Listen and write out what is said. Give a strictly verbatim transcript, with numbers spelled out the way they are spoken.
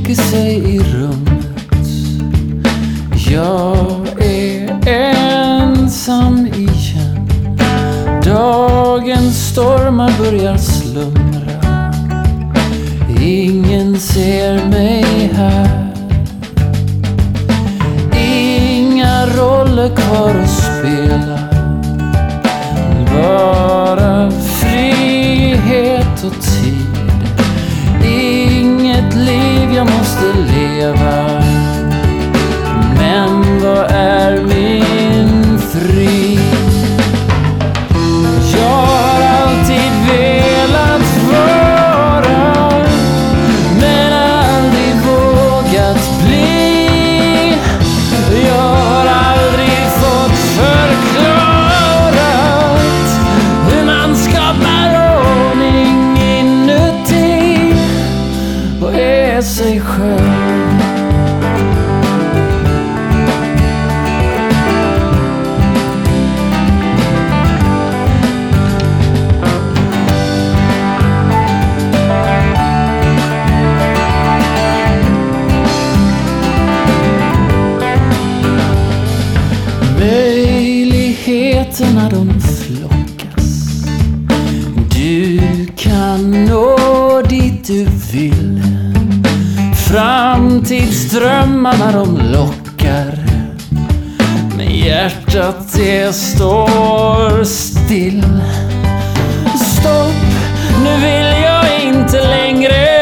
viker sig i rummet. Jag är ensam igen. Dagens stormar börjar slumra. Ingen ser mig här. Inga roller kvar att spela. Bara frihet och tid. Inget liv jag måste leva. Men vad är min frid? Jag har alltid velat vara, men aldrig vågat bli. Jag har aldrig fått förklarat hur man skapar ordning inuti och är sig själv. Möjligheterna de flockas. Du kan nå dit du vill. Framtidsdrömmarna de lockar. Men hjärtat det står still. Stopp, nu vill jag inte längre